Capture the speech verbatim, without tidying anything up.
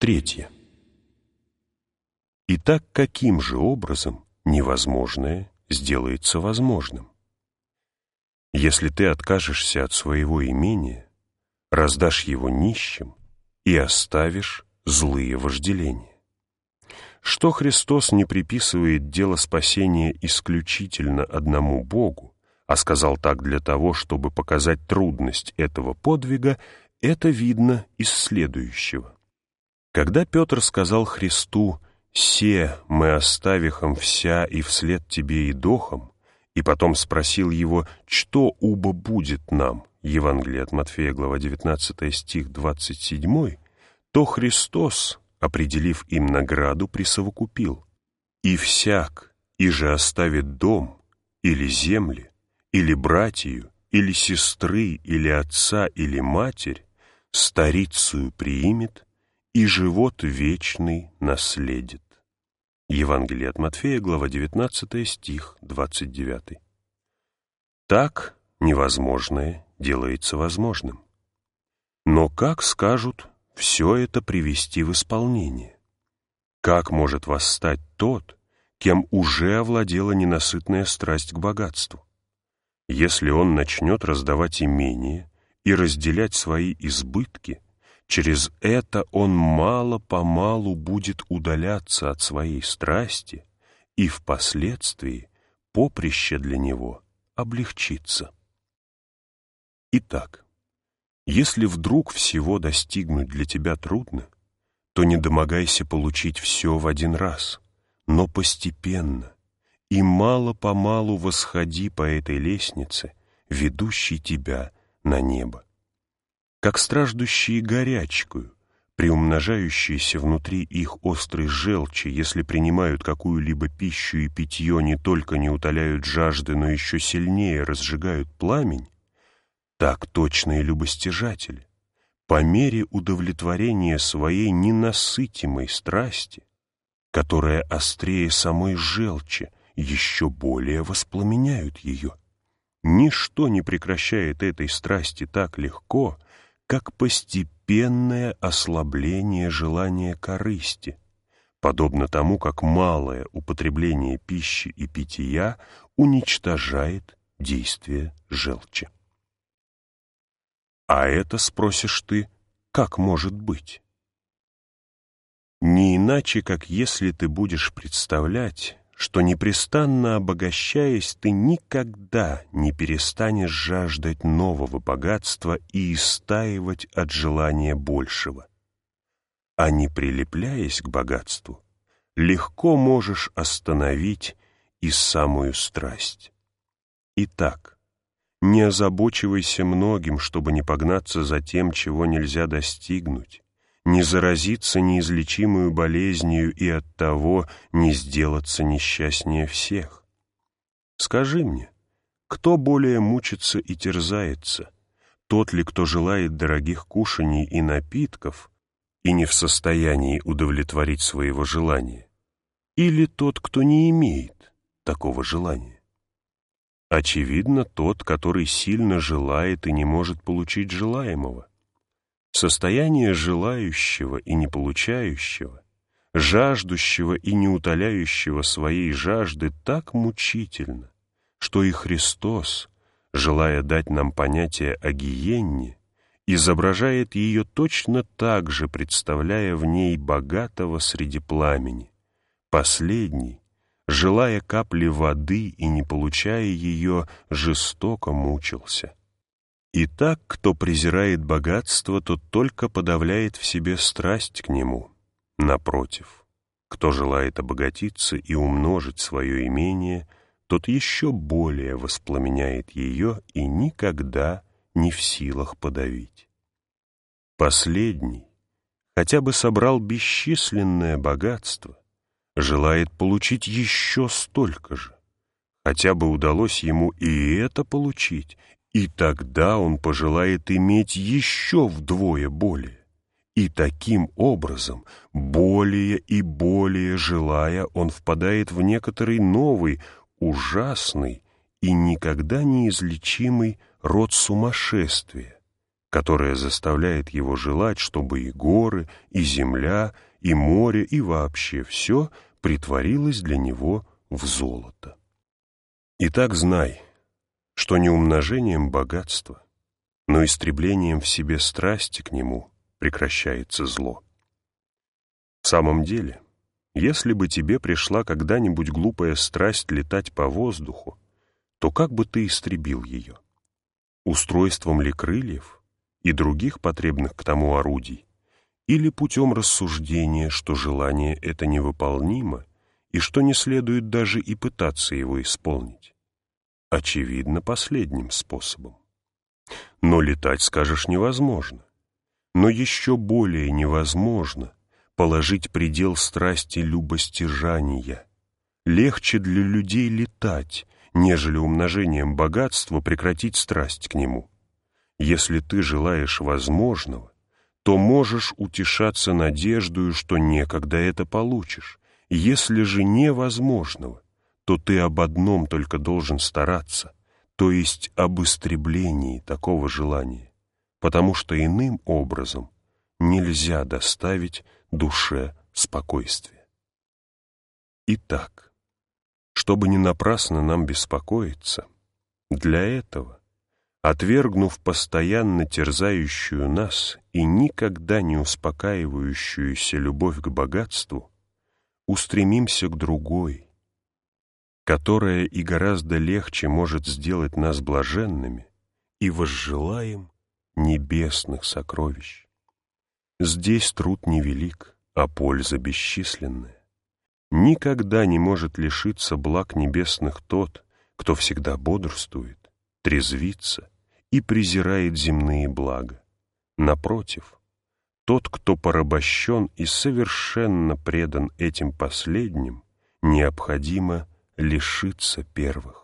Третье. Итак, каким же образом невозможное сделается возможным? Если ты откажешься от своего имения, раздашь его нищим и оставишь злые вожделения. Что Христос не приписывает дело спасения исключительно одному Богу, а сказал так для того, чтобы показать трудность этого подвига, это видно из следующего. Когда Петр сказал Христу «Се мы оставихом вся и вслед тебе идохом», и потом спросил его «Что убо будет нам?» Евангелие от Матфея, глава девятнадцатая, стих двадцать семь, то Христос, определив им награду, присовокупил «И всяк, и же оставит дом, или земли, или братью, или сестры, или отца, или матерь, старицею приимет, и живот вечный наследит». Евангелие от Матфея, глава девятнадцатая, стих двадцать девять. Так невозможное делается возможным. Но как скажут все это привести в исполнение? Как может восстать тот, кем уже овладела ненасытная страсть к богатству? Если он начнет раздавать имение и разделять свои избытки, через это он мало-помалу будет удаляться от своей страсти, и впоследствии поприще для него облегчится. Итак, если вдруг всего достигнуть для тебя трудно, то не домогайся получить все в один раз, но постепенно и мало-помалу восходи по этой лестнице, ведущей тебя на небо. Как страждущие горячкою, приумножающиеся внутри их острой желчи, если принимают какую-либо пищу и питье, не только не утоляют жажды, но еще сильнее разжигают пламень, так точные любостяжатели, по мере удовлетворения своей ненасытимой страсти, которая острее самой желчи, еще более воспламеняют ее. Ничто не прекращает этой страсти так легко, как постепенное ослабление желания корысти, подобно тому, как малое употребление пищи и питья уничтожает действие желчи. А это, спросишь ты, как может быть? Не иначе, как если ты будешь представлять, что, непрестанно обогащаясь, ты никогда не перестанешь жаждать нового богатства и истаивать от желания большего. А не прилепляясь к богатству, легко можешь остановить и самую страсть. Итак, не озабочивайся многим, чтобы не погнаться за тем, чего нельзя достигнуть, не заразиться неизлечимую болезнью и оттого не сделаться несчастнее всех. Скажи мне, кто более мучится и терзается, тот ли, кто желает дорогих кушаний и напитков и не в состоянии удовлетворить своего желания, или тот, кто не имеет такого желания? Очевидно, тот, который сильно желает и не может получить желаемого. Состояние желающего и не получающего, жаждущего и не утоляющего своей жажды так мучительно, что и Христос, желая дать нам понятие о гиенне, изображает ее точно так же, представляя в ней богатого среди пламени. Последний, желая капли воды и не получая ее, жестоко мучился. Итак, кто презирает богатство, тот только подавляет в себе страсть к нему. Напротив, кто желает обогатиться и умножить свое имение, тот еще более воспламеняет ее и никогда не в силах подавить. Последний, хотя бы собрал бесчисленное богатство, желает получить еще столько же, хотя бы удалось ему и это получить, и тогда он пожелает иметь еще вдвое более. И таким образом, более и более желая, он впадает в некоторый новый, ужасный и никогда неизлечимый род сумасшествия, которое заставляет его желать, чтобы и горы, и земля, и море, и вообще все притворилось для него в золото. Итак, знай, что не умножением богатства, но истреблением в себе страсти к нему прекращается зло. В самом деле, если бы тебе пришла когда-нибудь глупая страсть летать по воздуху, то как бы ты истребил ее? Устройством ли крыльев и других потребных к тому орудий, или путем рассуждения, что желание это невыполнимо и что не следует даже и пытаться его исполнить? Очевидно, последним способом. Но летать, скажешь, невозможно. Но еще более невозможно положить предел страсти любостяжания. Легче для людей летать, нежели умножением богатства прекратить страсть к нему. Если ты желаешь возможного, то можешь утешаться надеждою, что некогда это получишь. Если же невозможного, то ты об одном только должен стараться, то есть об истреблении такого желания, потому что иным образом нельзя доставить душе спокойствие. Итак, чтобы не напрасно нам беспокоиться, для этого, отвергнув постоянно терзающую нас и никогда не успокаивающуюся любовь к богатству, устремимся к другой, которая и гораздо легче может сделать нас блаженными, и возжелаем небесных сокровищ. Здесь труд невелик, а польза бесчисленная. Никогда не может лишиться благ небесных тот, кто всегда бодрствует, трезвится и презирает земные блага. Напротив, тот, кто порабощен и совершенно предан этим последним, необходимо лишиться первых.